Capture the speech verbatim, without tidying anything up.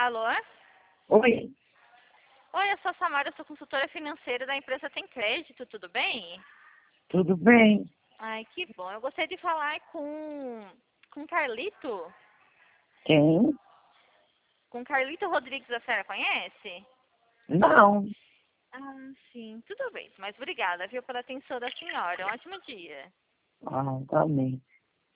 Alô? Oi, Oi, eu sou a Samara, eu sou consultora financeira da empresa Tem Crédito, tudo bem? tudo bem? Ai, que bom. Eu gostaria de falar com com Carlito. Quem? Com Carlito Rodrigues, a senhora conhece? Não. Ah, sim, tudo bem. Mas obrigada, viu, pela atenção da senhora. Um ótimo dia. Ah, tá bem.